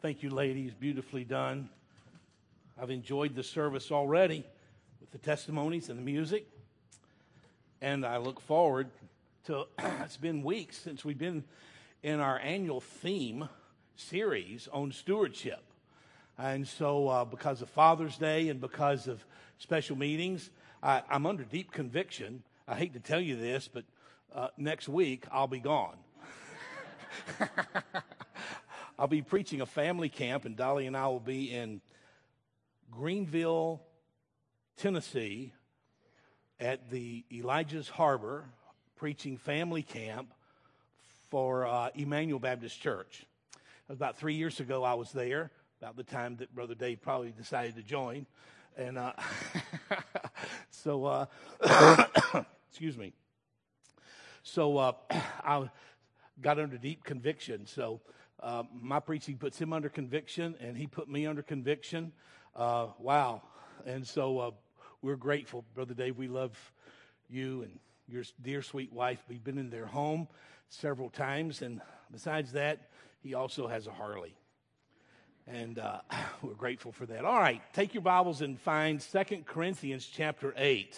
Thank you, ladies. Beautifully done. I've enjoyed the service already with the testimonies and the music. And I look forward to, it's been weeks since we've been in our annual theme series on stewardship. And so because of Father's Day and because of special meetings, I'm under deep conviction. I hate to tell you this, but next week I'll be gone. I'll be preaching a family camp, and Dolly and I will be in Greenville, Tennessee, at the Elijah's Harbor, preaching family camp for Emmanuel Baptist Church. About 3 years ago, I was there, about the time that Brother Dave probably decided to join. And so, excuse me. So I got under deep conviction. So my preaching puts him under conviction, and he put me under conviction. Wow. And so we're grateful, Brother Dave. We love you and your dear, sweet wife. We've been in their home several times. And besides that, he also has a Harley. And we're grateful for that. All right, take your Bibles and find 2 Corinthians chapter 8.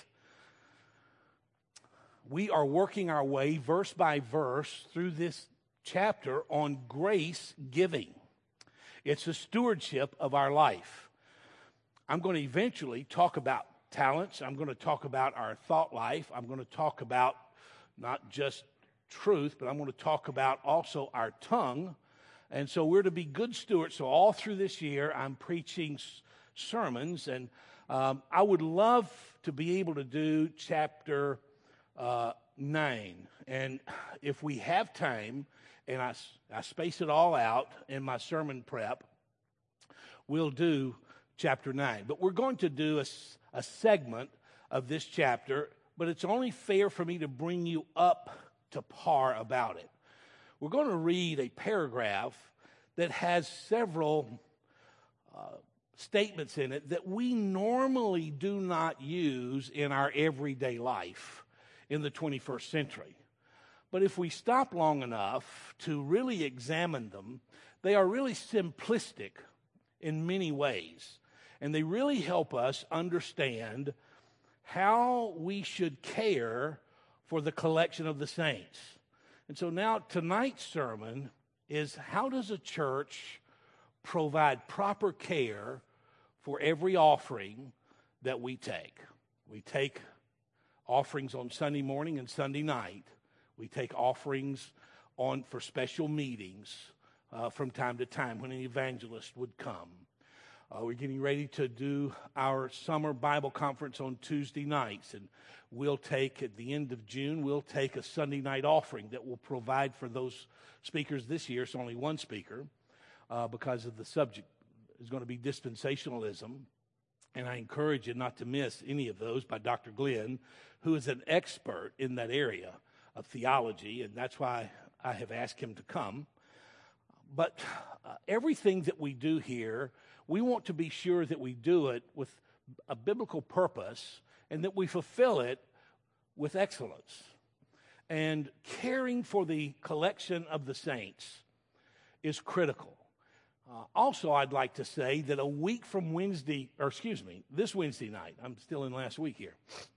We are working our way verse by verse through this chapter on grace giving. It's a stewardship of our life. I'm going to eventually talk about talents. I'm going to talk about our thought life. I'm going to talk about not just truth, but I'm going to talk about also our tongue. And so we're to be good stewards. So all through this year, I'm preaching sermons. And I would love to be able to do chapter 9. And if we have time, and I space it all out in my sermon prep, we'll do chapter 9. But we're going to do a segment of this chapter, but it's only fair for me to bring you up to par about it. We're going to read a paragraph that has several statements in it that we normally do not use in our everyday life in the 21st century. But if we stop long enough to really examine them, they are really simplistic in many ways. And they really help us understand how we should care for the collection of the saints. And so now tonight's sermon is, how does a church provide proper care for every offering that we take? We take offerings on Sunday morning and Sunday night. We take offerings for special meetings from time to time when an evangelist would come. We're getting ready to do our summer Bible conference on Tuesday nights, and we'll take, at the end of June, we'll take a Sunday night offering that will provide for those speakers. This year it's only one speaker because of the subject is going to be dispensationalism, and I encourage you not to miss any of those, by Dr. Glenn, who is an expert in that area of theology, and that's why I have asked him to come. But everything that we do here, we want to be sure that we do it with a biblical purpose and that we fulfill it with excellence. And caring for the collection of the saints is critical. Also, I'd like to say that a week from this Wednesday night, I'm still in last week here,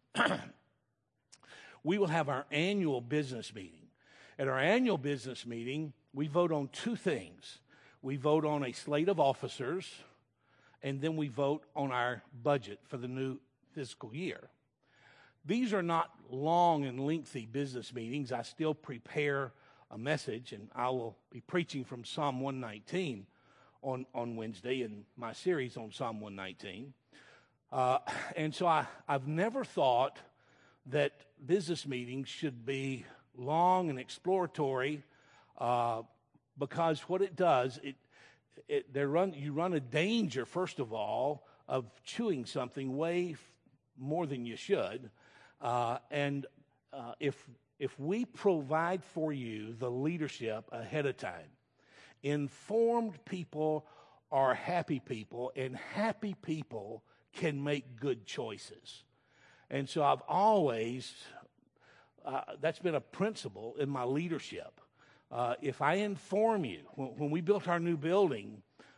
we will have our annual business meeting. At our annual business meeting, we vote on two things. We vote on a slate of officers, and then we vote on our budget for the new fiscal year. These are not long and lengthy business meetings. I still prepare a message, and I will be preaching from Psalm 119 on Wednesday in my series on Psalm 119. And so I've never thought that business meetings should be long and exploratory because what it does, you run a danger, first of all, of chewing something way more than you should. And if we provide for you the leadership ahead of time, informed people are happy people, and happy people can make good choices. And so I've always, that's been a principle in my leadership. If I inform you, when we built our new building,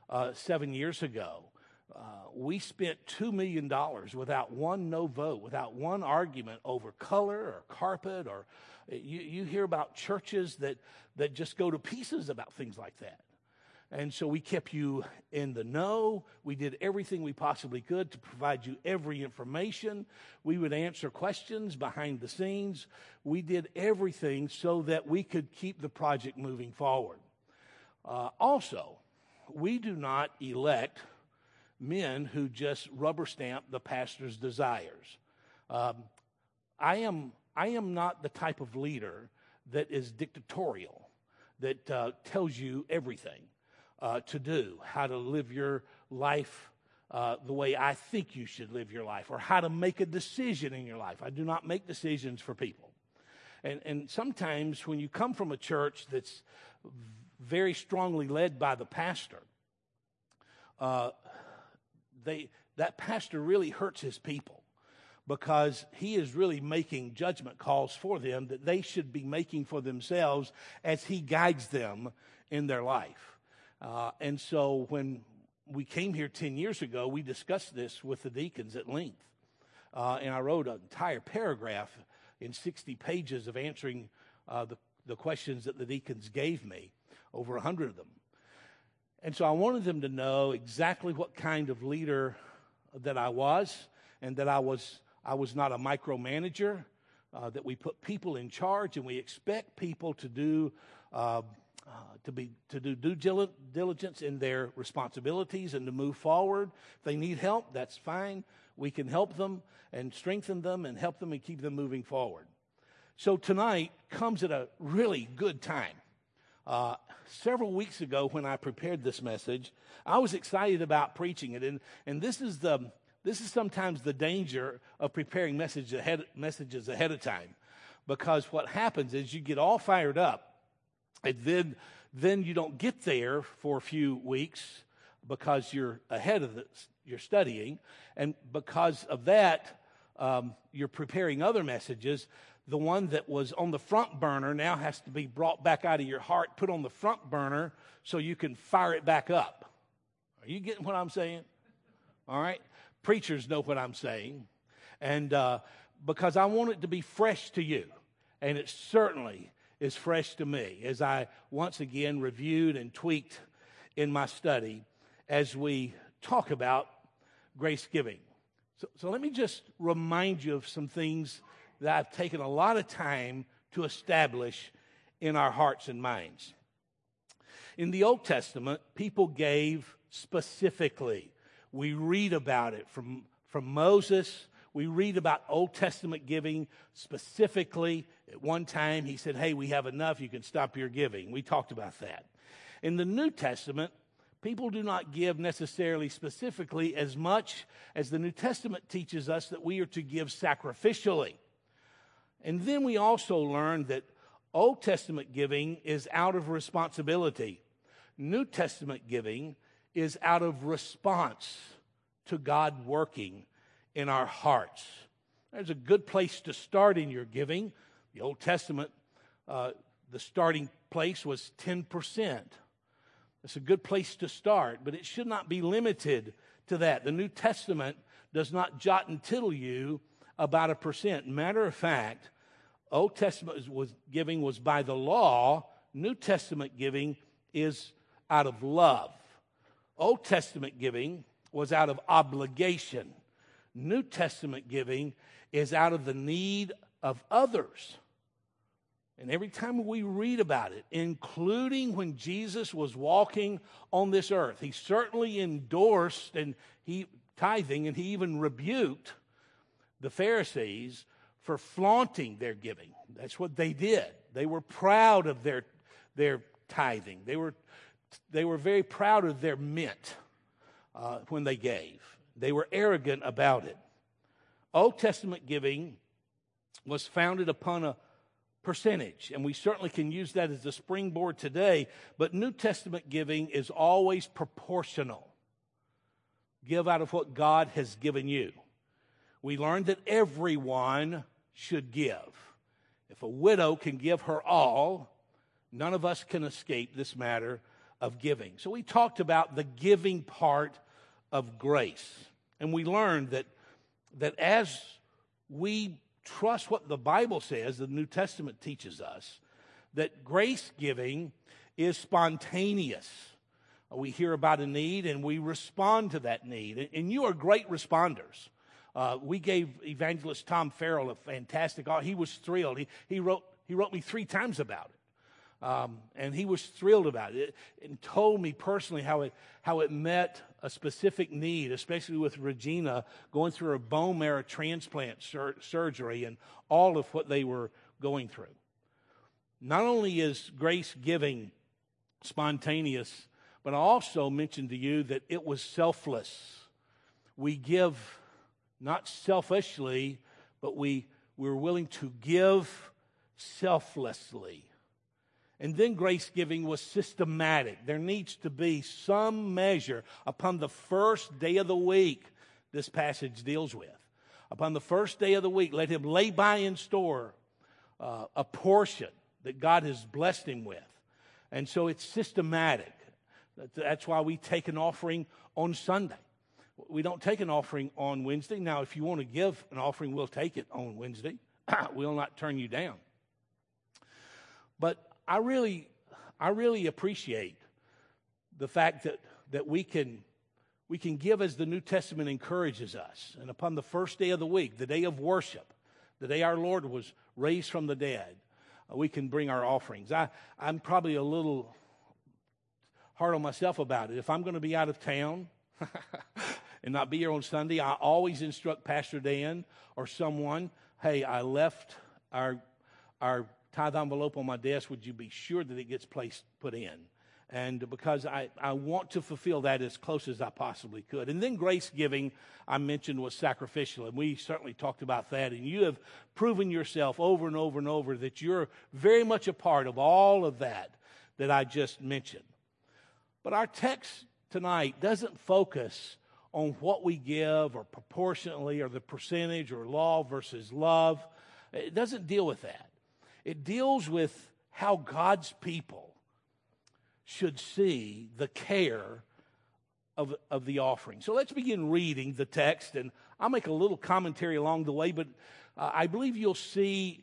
7 years ago. We spent $2 million without one no vote, without one argument over color or carpet, or you hear about churches that just go to pieces about things like that. And so we kept you in the know. We did everything we possibly could to provide you every information. We would answer questions behind the scenes. We did everything so that we could keep the project moving forward. Also, we do not elect men who just rubber stamp the pastor's desires. I am not the type of leader that is dictatorial, that tells you everything to do, how to live your life the way I think you should live your life, or how to make a decision in your life. I do not make decisions for people. And sometimes when you come from a church that's very strongly led by the pastor, that pastor really hurts his people, because he is really making judgment calls for them that they should be making for themselves as he guides them in their life. And so when we came here 10 years ago, we discussed this with the deacons at length. And I wrote an entire paragraph in 60 pages of answering the questions that the deacons gave me, over 100 of them. And so I wanted them to know exactly what kind of leader that I was, and that I was not a micromanager, that we put people in charge, and we expect people to do due diligence in their responsibilities and to move forward. If they need help, that's fine. We can help them and strengthen them and help them and keep them moving forward. So tonight comes at a really good time. Several weeks ago, when I prepared this message, I was excited about preaching it, and this is sometimes the danger of preparing messages ahead of time, because what happens is you get all fired up, and then you don't get there for a few weeks because you're ahead of you're studying, and because of that, you're preparing other messages. The one that was on the front burner now has to be brought back out of your heart, put on the front burner so you can fire it back up. Are you getting what I'm saying? All right? Preachers know what I'm saying. And because I want it to be fresh to you. And it certainly is fresh to me as I once again reviewed and tweaked in my study as we talk about grace giving. So let me just remind you of some things that I've taken a lot of time to establish in our hearts and minds. In the Old Testament, people gave specifically. We read about it from Moses. We read about Old Testament giving specifically. At one time, he said, hey, we have enough. You can stop your giving. We talked about that. In the New Testament, people do not give necessarily specifically as much as the New Testament teaches us that we are to give sacrificially. And then we also learned that Old Testament giving is out of responsibility. New Testament giving is out of response to God working in our hearts. There's a good place to start in your giving. The Old Testament, the starting place was 10%. It's a good place to start, but it should not be limited to that. The New Testament does not jot and tittle you about 1%. Matter of fact, Old Testament giving was by the law. New Testament giving is out of love. Old Testament giving was out of obligation. New Testament giving is out of the need of others. And every time we read about it, including when Jesus was walking on this earth, he certainly endorsed tithing, and he even rebuked the Pharisees for flaunting their giving. That's what they did. They were proud of their tithing. They were very proud of their mint when they gave. They were arrogant about it. Old Testament giving was founded upon a percentage, and we certainly can use that as a springboard today, but New Testament giving is always proportional. Give out of what God has given you. We learned that everyone should give. If a widow can give her all, none of us can escape this matter of giving. So we talked about the giving part of grace. And we learned that as we trust what the Bible says, the New Testament teaches us, that grace giving is spontaneous. We hear about a need and we respond to that need. And you are great responders. We gave Evangelist Tom Farrell a fantastic, he was thrilled. He wrote me 3 times about it. And he was thrilled about it and told me personally how it met a specific need, especially with Regina going through her bone marrow transplant surgery and all of what they were going through. Not only is grace giving spontaneous, but I also mentioned to you that it was selfless. We give not selfishly, but we're willing to give selflessly. And then grace giving was systematic. There needs to be some measure upon the first day of the week, this passage deals with. Upon the first day of the week, let him lay by in store a portion that God has blessed him with. And so it's systematic. That's why we take an offering on Sunday. We don't take an offering on Wednesday. Now, if you want to give an offering, we'll take it on Wednesday. We'll not turn you down. But I really appreciate the fact that we can give as the New Testament encourages us. And upon the first day of the week, the day of worship, the day our Lord was raised from the dead, we can bring our offerings. I'm probably a little hard on myself about it. If I'm going to be out of town and not be here on Sunday, I always instruct Pastor Dan or someone, hey, I left our tithe envelope on my desk. Would you be sure that it gets put in? And because I want to fulfill that as close as I possibly could. And then grace giving, I mentioned, was sacrificial. And we certainly talked about that. And you have proven yourself over and over and over that you're very much a part of all of that I just mentioned. But our text tonight doesn't focus on what we give or proportionately or the percentage or law versus love. It doesn't deal with that. It deals with how God's people should see the care of the offering. So let's begin reading the text, and I'll make a little commentary along the way, but I believe you'll see,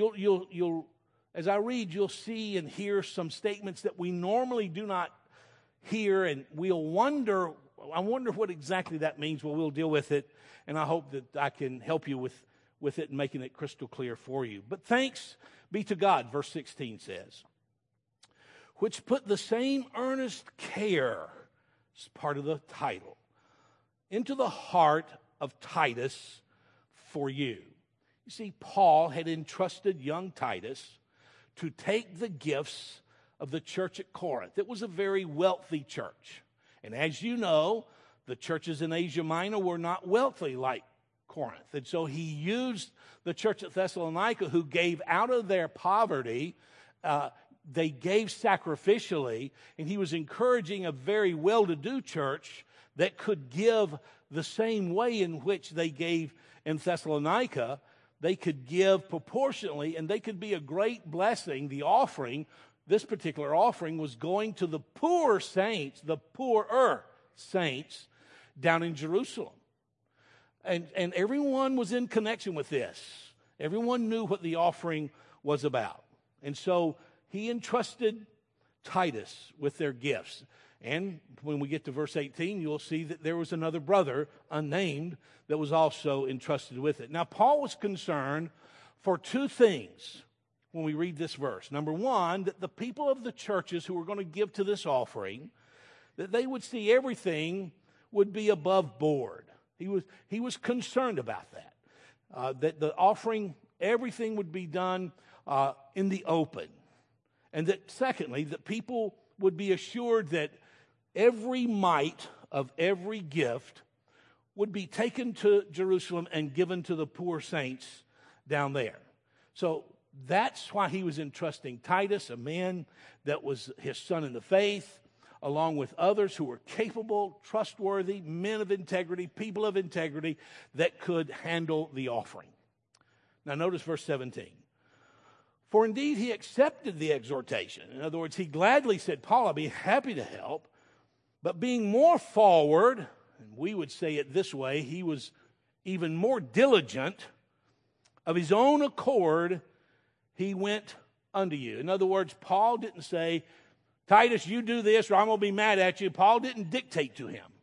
as I read, you'll see and hear some statements that we normally do not hear, and I wonder what exactly that means. Well, we'll deal with it, and I hope that I can help you with it and making it crystal clear for you. But thanks be to God, verse 16 says, which put the same earnest care, as part of the title, into the heart of Titus for you. You see, Paul had entrusted young Titus to take the gifts of the church at Corinth. It was a very wealthy church. And as you know, the churches in Asia Minor were not wealthy like Corinth. And so he used the church at Thessalonica, who gave out of their poverty. They gave sacrificially, and he was encouraging a very well-to-do church that could give the same way in which they gave in Thessalonica. They could give proportionately, and they could be a great blessing. The offering, this particular offering, was going to the poor saints, the poorer saints down in Jerusalem. And everyone was in connection with this. Everyone knew what the offering was about. And so he entrusted Titus with their gifts. And when we get to verse 18, you'll see that there was another brother, unnamed, that was also entrusted with it. Now, Paul was concerned for 2 things when we read this verse. Number one, that the people of the churches who were going to give to this offering, that they would see everything would be above board. He was concerned about that. That the offering, everything would be done in the open. And that secondly, that people would be assured that every mite of every gift would be taken to Jerusalem and given to the poor saints down there. So that's why he was entrusting Titus, a man that was his son in the faith, along with others who were capable, trustworthy, men of integrity, people of integrity that could handle the offering. Now notice verse 17. For indeed he accepted the exhortation. In other words, he gladly said, Paul, I'll be happy to help. But being more forward, and we would say it this way, he was even more diligent, of his own accord, he went unto you. In other words, Paul didn't say, Titus, you do this or I'm going to be mad at you. Paul didn't dictate to him.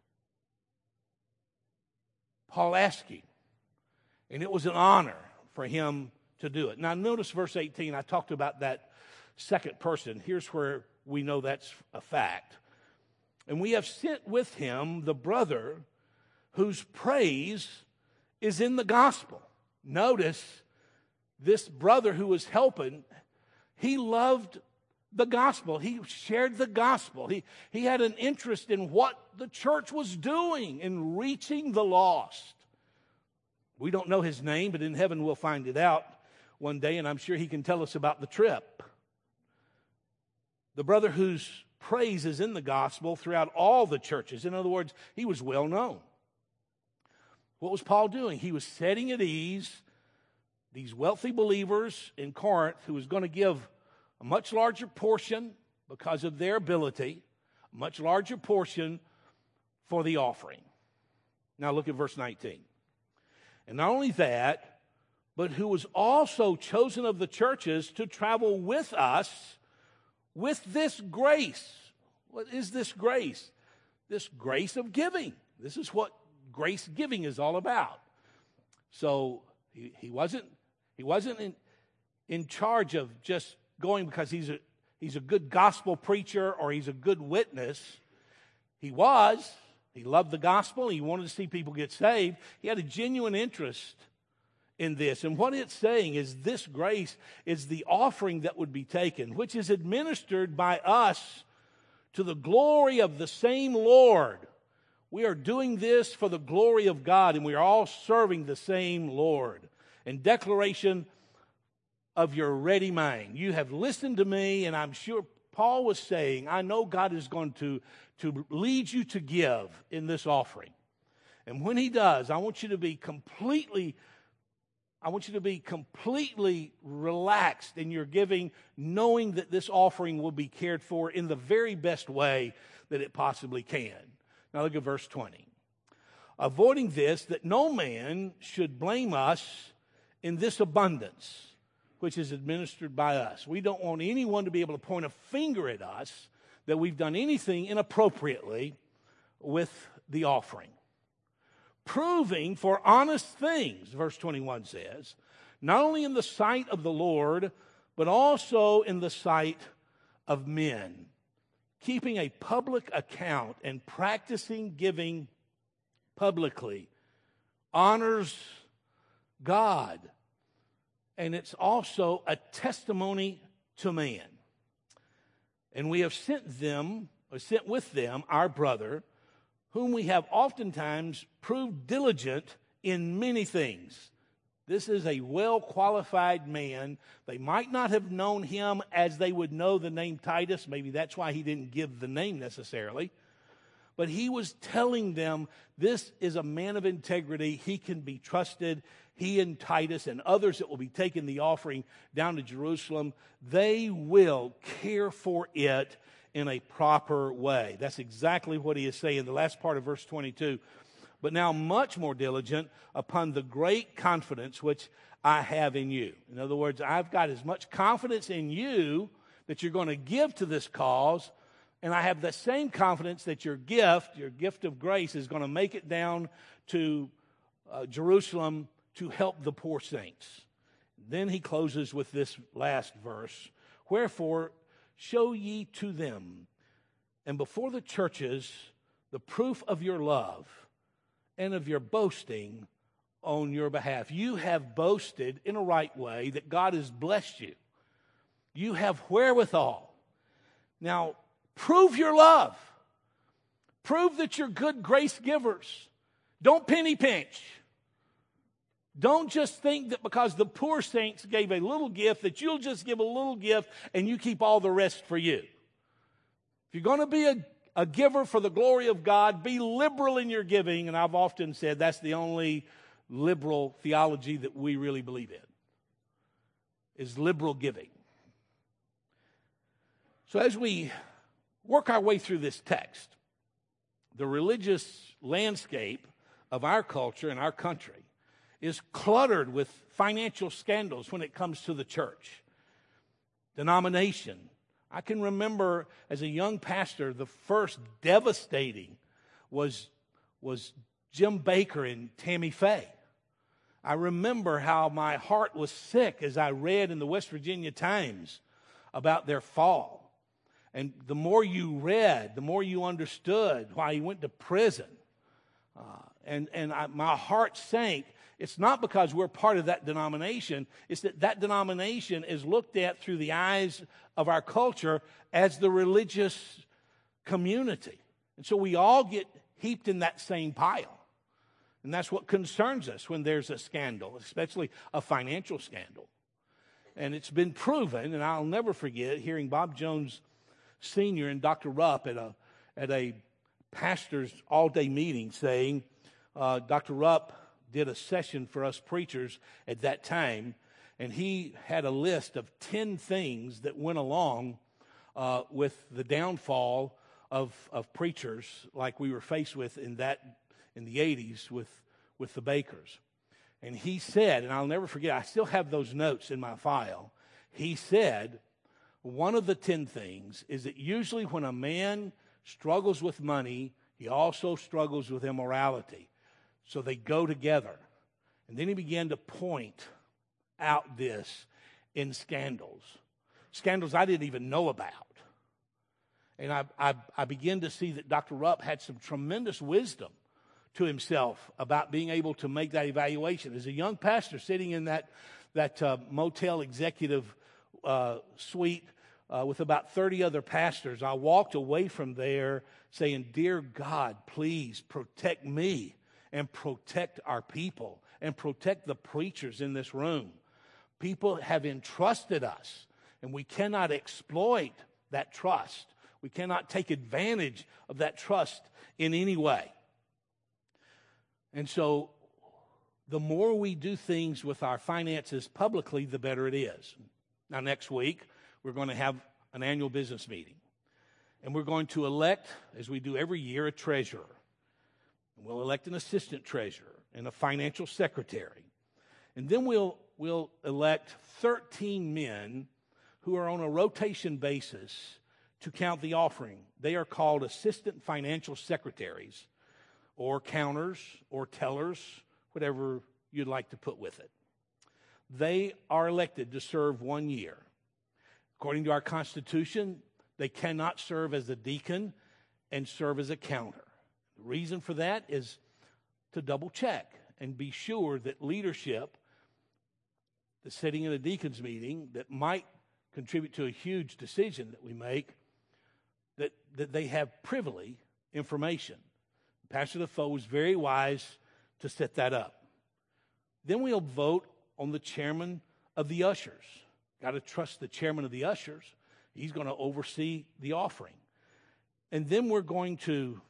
Paul asked him. And it was an honor for him to do it. Now notice verse 18. I talked about that second person. Here's where we know that's a fact. And we have sent with him the brother whose praise is in the gospel. Notice this brother who was helping, he loved the gospel. He shared the gospel. He had an interest in what the church was doing in reaching the lost. We don't know his name, but in heaven we'll find it out one day, and I'm sure he can tell us about the trip. The brother whose praise is in the gospel throughout all the churches. In other words, he was well known. What was Paul doing? He was setting at ease these wealthy believers in Corinth who was going to give a much larger portion because of their ability, a much larger portion for the offering. Now look at verse 19. And not only that, but who was also chosen of the churches to travel with us with this grace. What is this grace? This grace of giving. This is what grace giving is all about. So he wasn't in charge of just going because he's a good gospel preacher or he's a good witness. He loved the gospel. He wanted to see people get saved. He had a genuine interest in this. And what it's saying is this grace is the offering that would be taken, which is administered by us to the glory of the same Lord. We are doing this for the glory of God, and we are all serving the same Lord. In declaration of your ready mind. You have listened to me, and I'm sure Paul was saying, I know God is going to lead you to give in this offering. And when he does, I want you to be completely relaxed in your giving, knowing that this offering will be cared for in the very best way that it possibly can. Now look at verse 20. Avoiding this, that no man should blame us in this abundance, which is administered by us. We don't want anyone to be able to point a finger at us that we've done anything inappropriately with the offering. Proving for honest things, verse 21 says, not only in the sight of the Lord, but also in the sight of men. Keeping a public account and practicing giving publicly honors God. And it's also a testimony to man. And we have sent with them our brother, whom we have oftentimes proved diligent in many things. This is a well-qualified man. They might not have known him as they would know the name Titus. Maybe that's why he didn't give the name necessarily. But he was telling them, this is a man of integrity. He can be trusted. He and Titus and others that will be taking the offering down to Jerusalem, they will care for it in a proper way. That's exactly what he is saying in the last part of verse 22. But now much more diligent upon the great confidence which I have in you. In other words, I've got as much confidence in you that you're going to give to this cause, and I have the same confidence that your gift of grace, is going to make it down to Jerusalem to help the poor saints. Then he closes with this last verse. Wherefore, show ye to them, and before the churches, the proof of your love and of your boasting on your behalf. You have boasted in a right way that God has blessed you. You have wherewithal. Now, prove your love. Prove that you're good grace givers. Don't penny pinch. Don't just think that because the poor saints gave a little gift that you'll just give a little gift and you keep all the rest for you. If you're going to be a giver for the glory of God, be liberal in your giving. And I've often said that's the only liberal theology that we really believe in, is liberal giving. So as we work our way through this text, the religious landscape of our culture and our country is cluttered with financial scandals when it comes to the church. Denomination. I can remember as a young pastor, the first devastating was Jim Baker and Tammy Faye. I remember how my heart was sick as I read in the West Virginia Times about their fall. And the more you read, the more you understood why he went to prison. My heart sank. It's not because we're part of that denomination. It's that denomination is looked at through the eyes of our culture as the religious community. And so we all get heaped in that same pile. And that's what concerns us when there's a scandal, especially a financial scandal. And it's been proven, and I'll never forget hearing Bob Jones Sr. and Dr. Rupp at a pastor's all-day meeting saying, Dr. Rupp did a session for us preachers at that time, and he had a list of 10 things that went along with the downfall of preachers like we were faced with in the 80s with the Bakers. And he said, and I'll never forget, I still have those notes in my file. He said, one of the 10 things is that usually when a man struggles with money, he also struggles with immorality. So they go together. And then he began to point out this in scandals. Scandals I didn't even know about. And I began to see that Dr. Rupp had some tremendous wisdom to himself about being able to make that evaluation. As a young pastor sitting in that motel executive suite with about 30 other pastors, I walked away from there saying, "Dear God, please protect me and protect our people and protect the preachers in this room. People have entrusted us, and we cannot exploit that trust. We cannot take advantage of that trust in any way." And so the more we do things with our finances publicly, the better it is. Now, next week, we're going to have an annual business meeting. And we're going to elect, as we do every year, a treasurer. And we'll elect an assistant treasurer and a financial secretary. And then we'll elect 13 men who are on a rotation basis to count the offering. They are called assistant financial secretaries, or counters, or tellers, whatever you'd like to put with it. They are elected to serve 1 year. According to our Constitution, they cannot serve as a deacon and serve as a counter. The reason for that is to double check and be sure that leadership that's sitting in a deacon's meeting that might contribute to a huge decision that we make, that they have privy information. Pastor Defoe was very wise to set that up. Then we'll vote on the chairman of the ushers. Got to trust the chairman of the ushers. He's going to oversee the offering. And then we're going to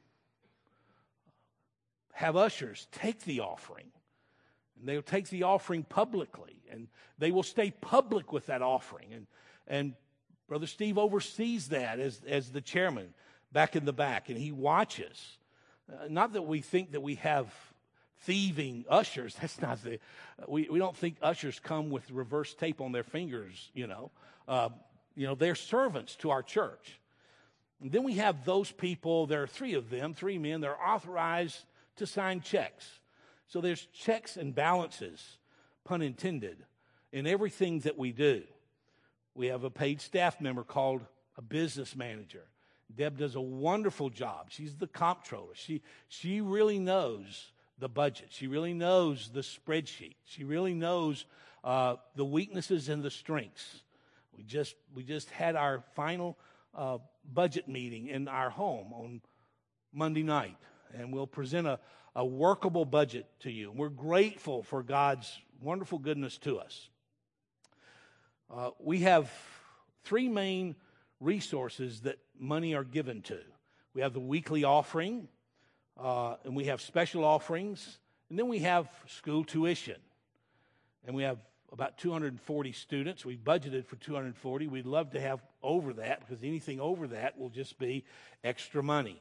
have ushers take the offering. And they'll take the offering publicly. And they will stay public with that offering. And Brother Steve oversees that as the chairman back in the back. And he watches. Not that we think that we have thieving ushers. That's not we don't think ushers come with reverse tape on their fingers, they're servants to our church. And then we have those people, there are 3 of them, 3 men, they're authorized to sign checks. So there's checks and balances, pun intended, in everything that we do. We have a paid staff member called a business manager. Deb does a wonderful job. She's the comptroller. She really knows the budget. She really knows the spreadsheet. She really knows the weaknesses and the strengths. We just had our final budget meeting in our home on Monday night, and we'll present a workable budget to you. We're grateful for God's wonderful goodness to us. We have 3 main resources that money are given to. We have the weekly offering, and we have special offerings, and then we have school tuition, and we have about 240 students. We budgeted for 240. We'd love to have over that, because anything over that will just be extra money.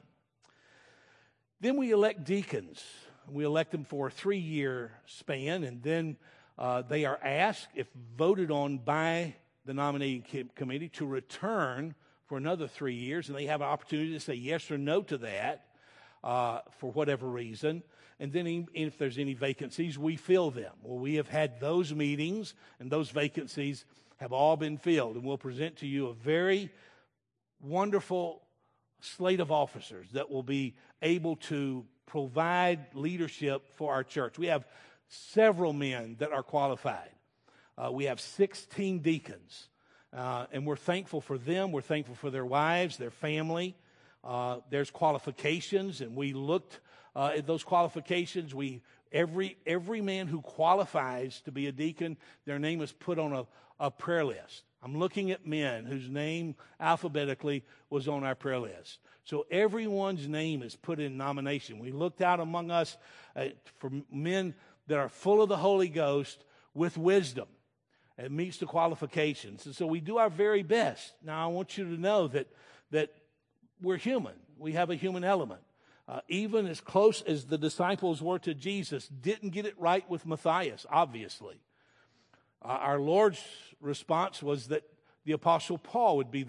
Then we elect deacons. We elect them for a 3-year span, and then they are asked, if voted on by the nominating committee, to return for another 3 years, and they have an opportunity to say yes or no to that for whatever reason. And then if there's any vacancies, we fill them. Well, we have had those meetings, and those vacancies have all been filled. And we'll present to you a very wonderful slate of officers that will be able to provide leadership for our church. We have several men that are qualified. We have 16 deacons, and we're thankful for them. We're thankful for their wives, their family. There's qualifications, and we looked at those qualifications. Every man who qualifies to be a deacon, their name is put on a prayer list. I'm looking at men whose name alphabetically was on our prayer list. So everyone's name is put in nomination. We looked out among us for men that are full of the Holy Ghost with wisdom. It meets the qualifications. And so we do our very best. Now, I want you to know that we're human. We have a human element. Even as close as the disciples were to Jesus, didn't get it right with Matthias, obviously. Our Lord's response was that the Apostle Paul would be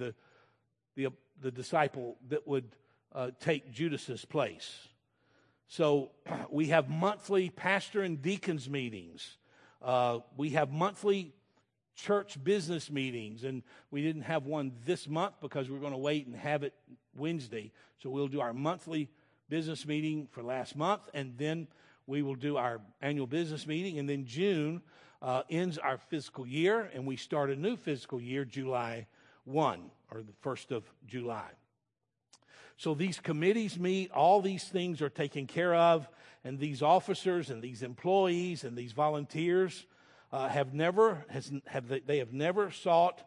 the disciple that would take Judas's place. So we have monthly pastor and deacons meetings. We have monthly church business meetings, and we didn't have one this month because we're going to wait and have it Wednesday. So we'll do our monthly business meeting for last month, and then we will do our annual business meeting, and then June ends our fiscal year, and we start a new fiscal year July 1, or the 1st of July. So these committees meet, all these things are taken care of, and these officers and these employees and these volunteers have never sought,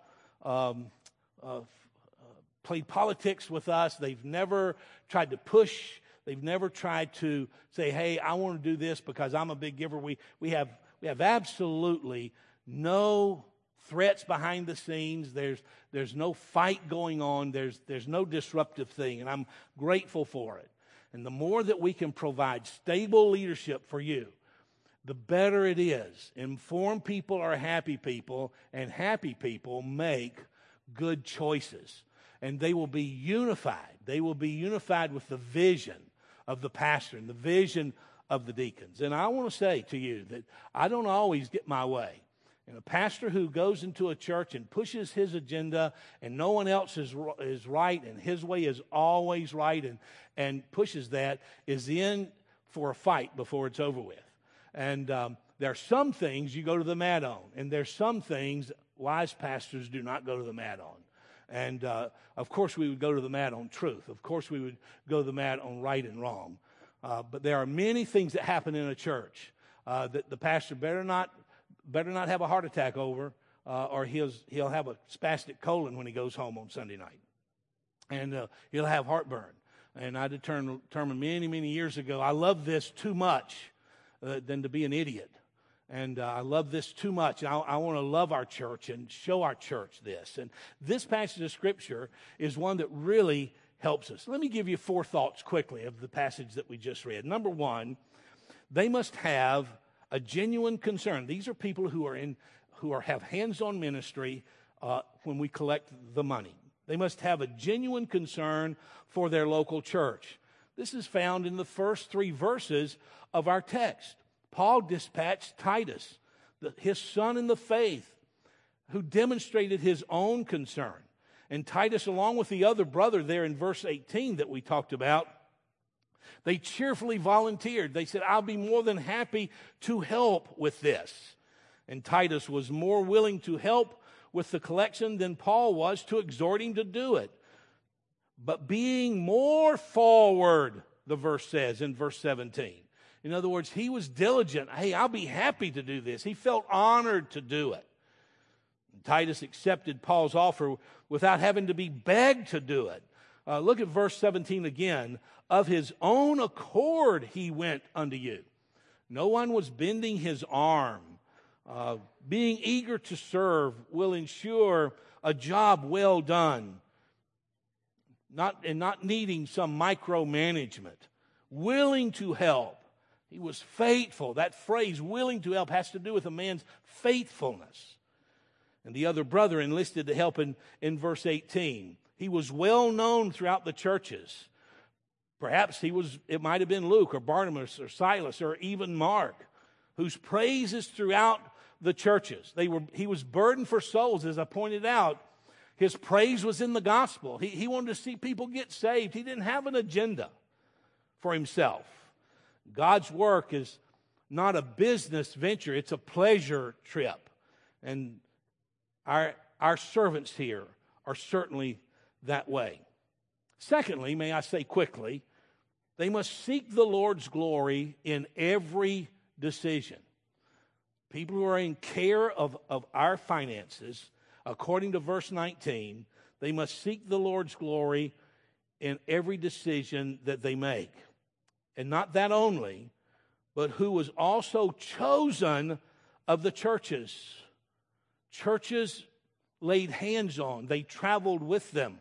played politics with us. They've never tried to push. They've never tried to say, hey, I want to do this because I'm a big giver. We have absolutely no threats behind the scenes. There's no fight going on. There's no disruptive thing, and I'm grateful for it. And the more that we can provide stable leadership for you, the better it is. Informed people are happy people, and happy people make good choices. And they will be unified. They will be unified with the vision of the pastor and the vision of the deacons. And I want to say to you that I don't always get my way. And a pastor who goes into a church and pushes his agenda and no one else is right and his way is always right and pushes that is in for a fight before it's over with. And there are some things you go to the mat on, and there's some things wise pastors do not go to the mat on. And, of course, we would go to the mat on truth. Of course, we would go to the mat on right and wrong. But there are many things that happen in a church that the pastor better not have a heart attack over, or he'll have a spastic colon when he goes home on Sunday night. And he'll have heartburn. And I determined many, many years ago, I love this too much than to be an idiot. And I love this too much. I want to love our church and show our church this. And this passage of Scripture is one that really helps us. Let me give you 4 thoughts quickly of the passage that we just read. Number 1, they must have a genuine concern. These are people who have hands-on ministry when we collect the money. They must have a genuine concern for their local church. This is found in the first 3 verses of our text. Paul dispatched Titus, his son in the faith, who demonstrated his own concern. And Titus, along with the other brother there in verse 18 that we talked about, they cheerfully volunteered. They said, I'll be more than happy to help with this. And Titus was more willing to help with the collection than Paul was to exhort him to do it. But being more forward, the verse says in verse 17. In other words, he was diligent. Hey, I'll be happy to do this. He felt honored to do it. And Titus accepted Paul's offer without having to be begged to do it. Look at verse 17 again. Of his own accord he went unto you. No one was bending his arm. Being eager to serve will ensure a job well done, not needing some micromanagement. Willing to help. He was faithful. That phrase, willing to help, has to do with a man's faithfulness. And the other brother enlisted to help in verse 18. He was well known throughout the churches. Perhaps it might have been Luke or Barnabas or Silas or even Mark, whose praise is throughout the churches. He was burdened for souls, as I pointed out. His praise was in the gospel. He wanted to see people get saved. He didn't have an agenda for himself. God's work is not a business venture. It's a pleasure trip. And our servants here are certainly that way. Secondly, may I say quickly, they must seek the Lord's glory in every decision. People who are in care of our finances, according to verse 19, they must seek the Lord's glory in every decision that they make. And not that only, but who was also chosen of the churches. Churches laid hands on. They traveled with them.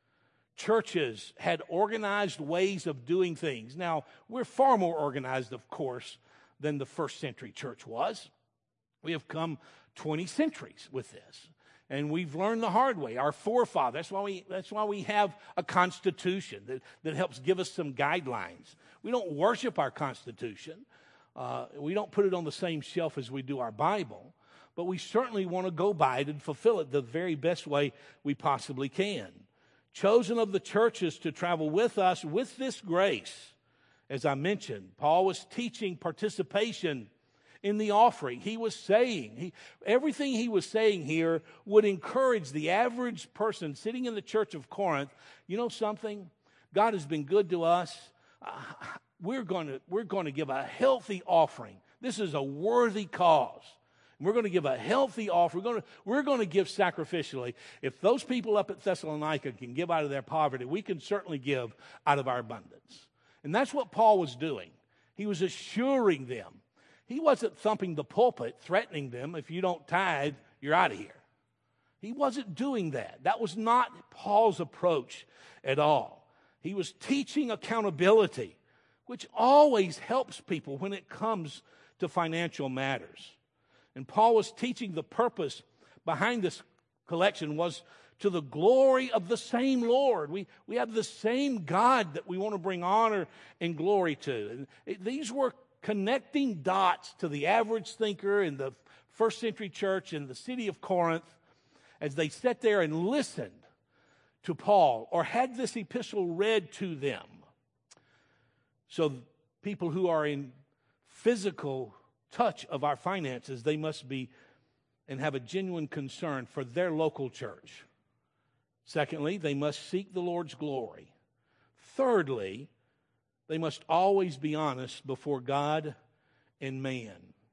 Churches had organized ways of doing things. Now, we're far more organized, of course, than the first century church was. We have come 20 centuries with this. And we've learned the hard way. Our forefathers, that's why we have a constitution that helps give us some guidelines. We don't worship our Constitution. We don't put it on the same shelf as we do our Bible. But we certainly want to go by it and fulfill it the very best way we possibly can. Chosen of the churches to travel with us with this grace. As I mentioned, Paul was teaching participation in the offering. He was saying, everything he was saying here would encourage the average person sitting in the church of Corinth. You know something? God has been good to us. We're going to give a healthy offering. This is a worthy cause. We're going to give a healthy offering. We're going to give sacrificially. If those people up at Thessalonica can give out of their poverty, we can certainly give out of our abundance. And that's what Paul was doing. He was assuring them. He wasn't thumping the pulpit, threatening them, if you don't tithe, you're out of here. He wasn't doing that. That was not Paul's approach at all. He was teaching accountability, which always helps people when it comes to financial matters. And Paul was teaching the purpose behind this collection was to the glory of the same Lord. We have the same God that we want to bring honor and glory to. And these were connecting dots to the average thinker in the first century church in the city of Corinth as they sat there and listened to Paul or had this epistle read to them. So people who are in physical touch of our finances, they must be and have a genuine concern for their local church. Secondly, they must seek the Lord's glory. Thirdly, they must always be honest before God and man.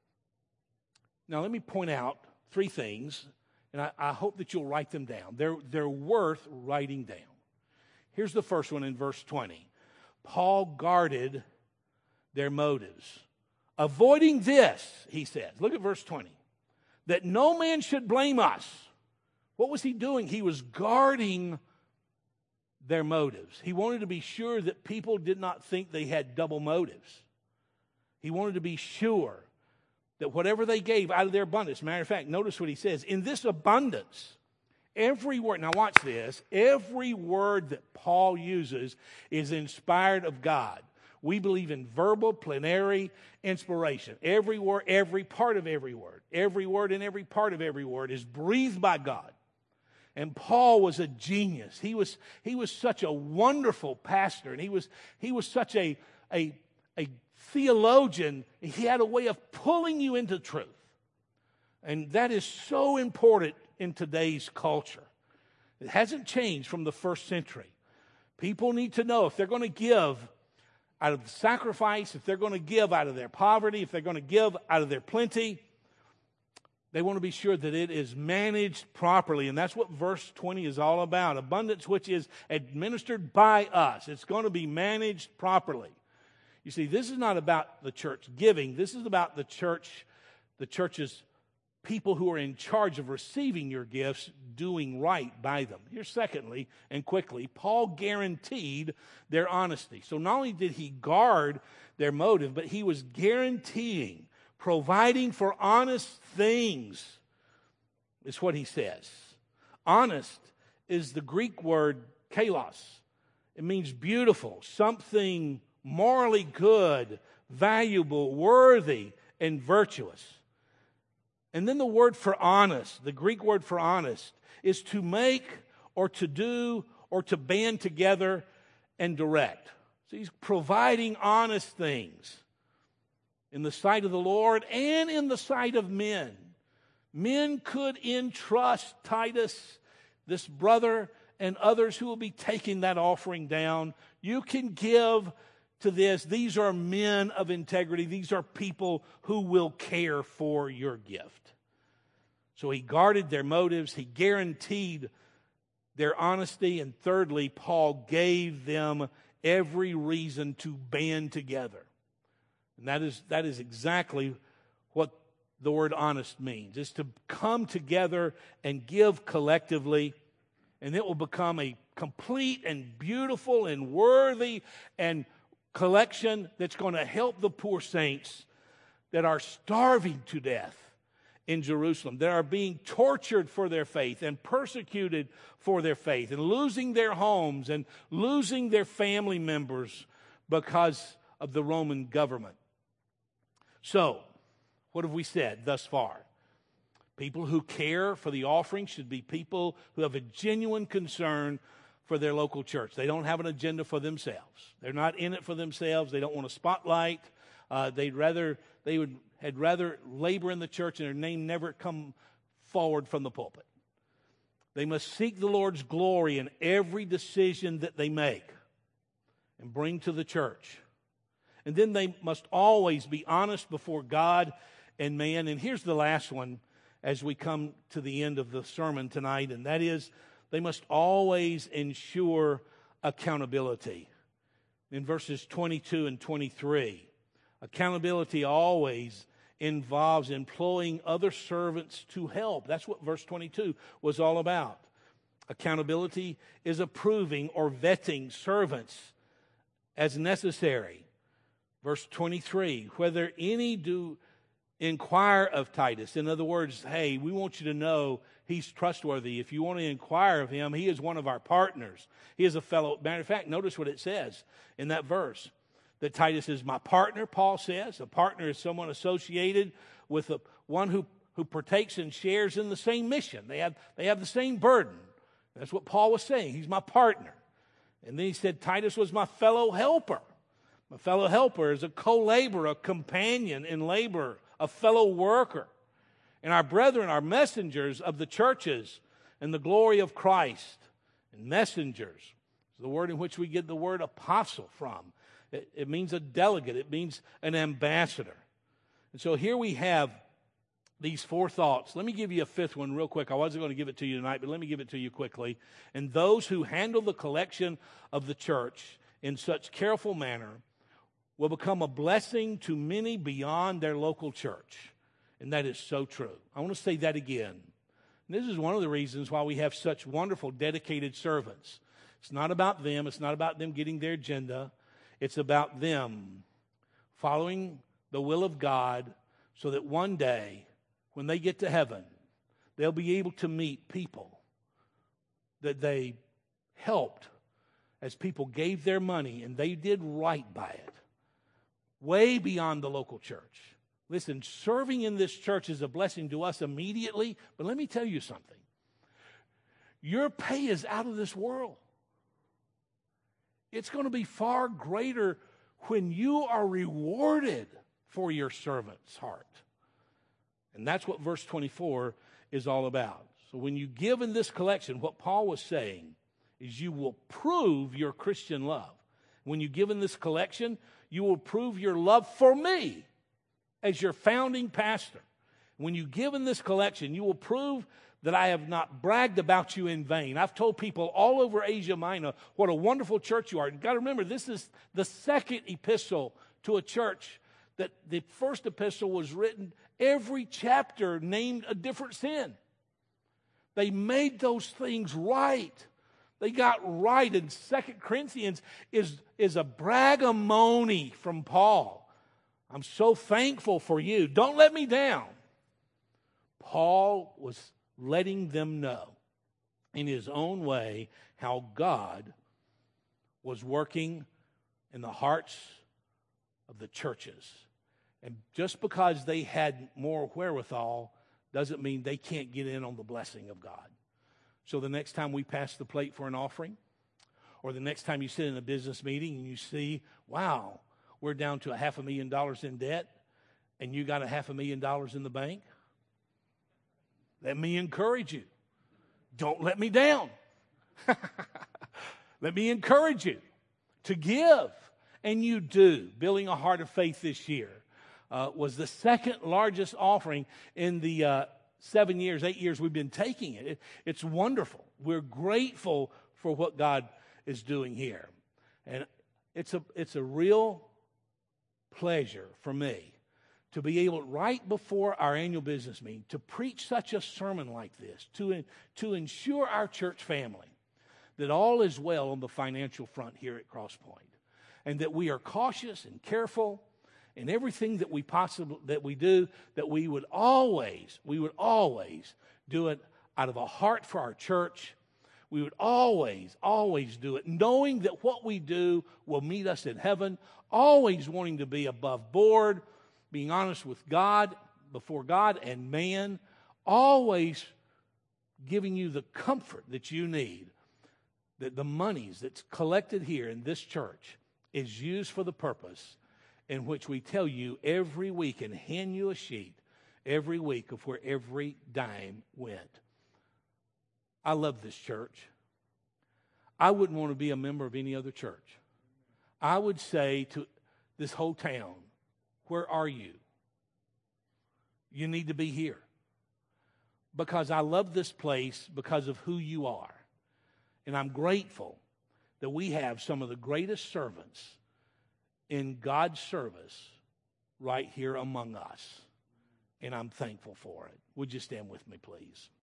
Now, let me point out three things, and I hope that you'll write them down. They're worth writing down. Here's the first one in verse 20. Paul guarded their motives. Avoiding this, he says. Look at verse 20. That no man should blame us. What was he doing? He was guarding their motives. He wanted to be sure that people did not think they had double motives. He wanted to be sure that whatever they gave out of their abundance. Matter of fact, notice what he says. In this abundance, every word, now watch this, every word that Paul uses is inspired of God. We believe in verbal, plenary inspiration. Every word, every part of every word and every part of every word is breathed by God. And Paul was a genius. He was such a wonderful pastor, and he was such a theologian. He had a way of pulling you into truth. And that is so important in today's culture. It hasn't changed from the first century. People need to know if they're going to give out of the sacrifice, if they're going to give out of their poverty, if they're going to give out of their plenty, they want to be sure that it is managed properly. And that's what verse 20 is all about. Abundance which is administered by us. It's going to be managed properly. You see, this is not about the church giving. This is about the church's people who are in charge of receiving your gifts doing right by them. Here, secondly, and quickly, Paul guaranteed their honesty. So not only did he guard their motive, but he was guaranteeing, providing for honest things, is what he says. Honest is the Greek word kalos. It means beautiful, something morally good, valuable, worthy, and virtuous. And then the word for honest, the Greek word for honest, is to make or to do or to band together and direct. So he's providing honest things in the sight of the Lord and in the sight of men. Men could entrust Titus, this brother, and others who will be taking that offering down. You can give to this. These are men of integrity. These are people who will care for your gift. So he guarded their motives. He guaranteed their honesty. And thirdly, Paul gave them every reason to band together. And that is exactly what the word honest means. It's to come together and give collectively, and it will become a complete and beautiful and worthy and collection that's going to help the poor saints that are starving to death in Jerusalem, that are being tortured for their faith and persecuted for their faith and losing their homes and losing their family members because of the Roman government. So, what have we said thus far? People who care for the offering should be people who have a genuine concern for their local church. They don't have an agenda for themselves. They're not in it for themselves. They don't want a spotlight. Had rather labor in the church and their name never come forward from the pulpit. They must seek the Lord's glory in every decision that they make and bring to the church. And then they must always be honest before God and man. And here's the last one as we come to the end of the sermon tonight, and that is they must always ensure accountability. In verses 22 and 23, accountability always involves employing other servants to help. That's what verse 22 was all about. Accountability is approving or vetting servants as necessary. Verse 23, whether any do inquire of Titus. In other words, hey, we want you to know he's trustworthy. If you want to inquire of him, he is one of our partners. He is a fellow. Matter of fact, notice what it says in that verse. That Titus is my partner, Paul says. A partner is someone associated with one who partakes and shares in the same mission. They have the same burden. That's what Paul was saying. He's my partner. And then he said Titus was my fellow helper. My fellow helper is a co-laborer, a companion in labor, a fellow worker. And our brethren are messengers of the churches and the glory of Christ. And messengers is the word in which we get the word apostle from. It means a delegate. It means an ambassador. And so here we have these four thoughts. Let me give you a fifth one real quick. I wasn't going to give it to you tonight, but let me give it to you quickly. And those who handle the collection of the church in such careful manner will become a blessing to many beyond their local church. And that is so true. I want to say that again. And this is one of the reasons why we have such wonderful, dedicated servants. It's not about them. It's not about them getting their agenda. It's about them following the will of God so that one day, when they get to heaven, they'll be able to meet people that they helped as people gave their money and they did right by it, way beyond the local church. Listen, serving in this church is a blessing to us immediately, but let me tell you something. Your pay is out of this world. It's going to be far greater when you are rewarded for your servant's heart. And that's what verse 24 is all about. So when you give in this collection, what Paul was saying is you will prove your Christian love. When you give in this collection, you will prove your love for me as your founding pastor. When you give in this collection, you will prove that I have not bragged about you in vain. I've told people all over Asia Minor what a wonderful church you are. You've got to remember, this is the second epistle to a church that the first epistle was written, every chapter named a different sin. They made those things right. They got right. And 2 Corinthians is a braggamony from Paul. I'm so thankful for you. Don't let me down. Paul was letting them know in his own way how God was working in the hearts of the churches. And just because they had more wherewithal doesn't mean they can't get in on the blessing of God. So the next time we pass the plate for an offering, or the next time you sit in a business meeting and you see, wow, we're down to $500,000 in debt, and you got $500,000 in the bank, let me encourage you. Don't let me down. Let me encourage you to give. And you do. Building a Heart of Faith this year was the second largest offering in the 8 years we've been taking it. It's wonderful. We're grateful for what God is doing here. And it's a real pleasure for me to be able, right before our annual business meeting, to preach such a sermon like this, to ensure our church family that all is well on the financial front here at Cross Point, and that we are cautious and careful in everything that we do, that we would always do it out of a heart for our church. We would always do it, knowing that what we do will meet us in heaven, always wanting to be above board, being honest with God, before God and man, always giving you the comfort that you need, that the monies that's collected here in this church is used for the purpose in which we tell you every week and hand you a sheet every week of where every dime went. I love this church. I wouldn't want to be a member of any other church. I would say to this whole town, where are you? You need to be here. Because I love this place because of who you are. And I'm grateful that we have some of the greatest servants in God's service right here among us. And I'm thankful for it. Would you stand with me, please?